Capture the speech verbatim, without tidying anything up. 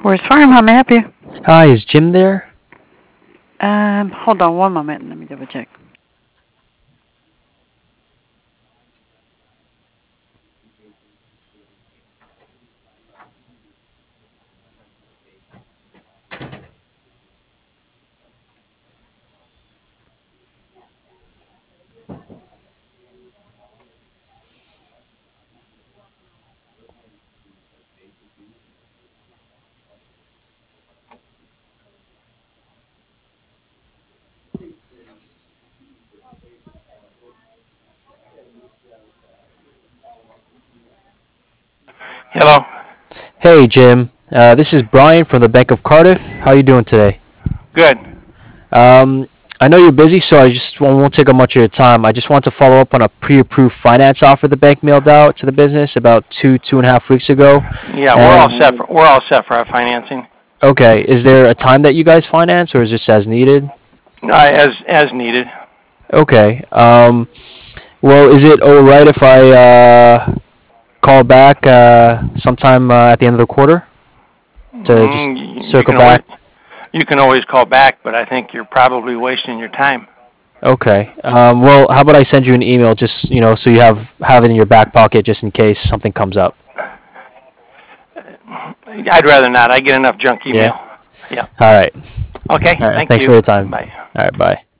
Where's Farm? How may I help you? Hi, is Jim there? Um, hold on one moment. Let me double check. Hello. Hey, Jim. Uh, this is Brian from the Bank of Cardiff. How you doing today? Good. Um, I know you're busy, so I just won't, won't take up much of your time. I just want to follow up on a pre-approved finance offer the bank mailed out to the business about two, two and a half weeks ago. Yeah, we're all set. And For, we're all set for our financing, okay, is there a time that you guys finance, or is this as needed? uh, as as needed. Okay. Um, well, is it all right if I uh, call back uh, sometime uh, at the end of the quarter to just Mm, you, you circle can always back? you can always call back, but I think you're probably wasting your time. Okay. Um, well, how about I send you an email just, you know, so you have have it in your back pocket just in case something comes up. I'd rather not. I get enough junk Yeah. email. Yeah. All right. Okay. All right. Thank Thanks you. for your time. Bye. All right. Bye.